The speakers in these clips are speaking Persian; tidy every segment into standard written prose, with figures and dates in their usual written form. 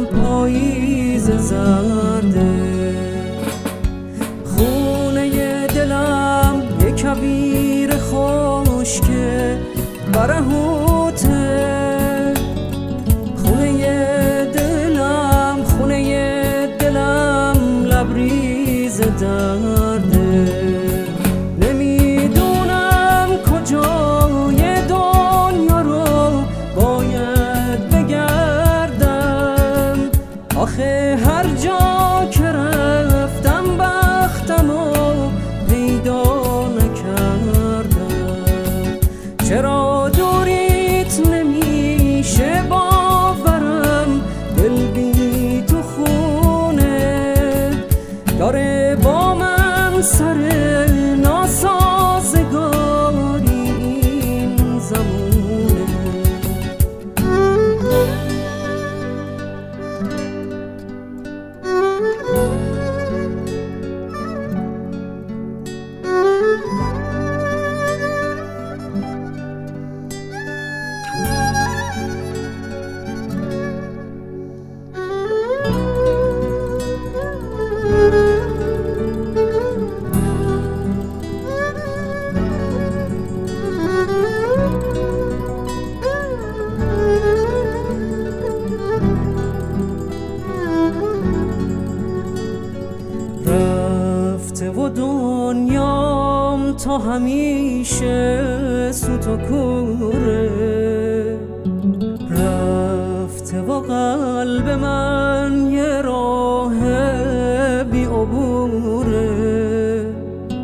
پاییز زرده، خونه دلم یک کویر خشکه برهوته، خونه دلم لبریز درده، نمیدونم کجای دنیا رو باید بگردم، آخه هر جا که رفتم بختمو پیدا نکردم. چرا دوریت نمیشه باورم، دل بی تو خونه داره با من سر ناسازگاری این زمونه. رفته و دنیام تا همیشه سوت و کوره، رفته و قلب من یه راه بی عبوره،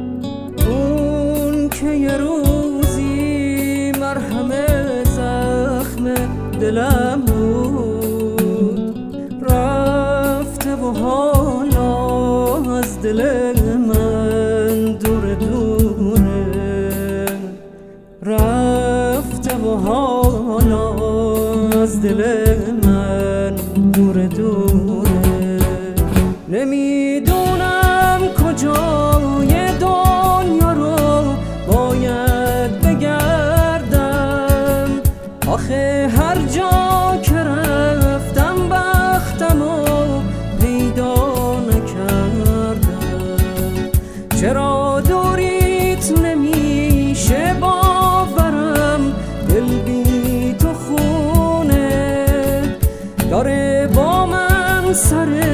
اون که یه روزی مرهم زخم دلم بود، رفته و حالا از دل من دور دوره، رفته و حالا از دل من دور دوره، نمیدونم کجای دنیا رو باید بگردم، آخه هر جا که رفتم بختمو پیدا نکردم. چرا دوریت نمیشه باورم، دل بی تو خونه داره با من سر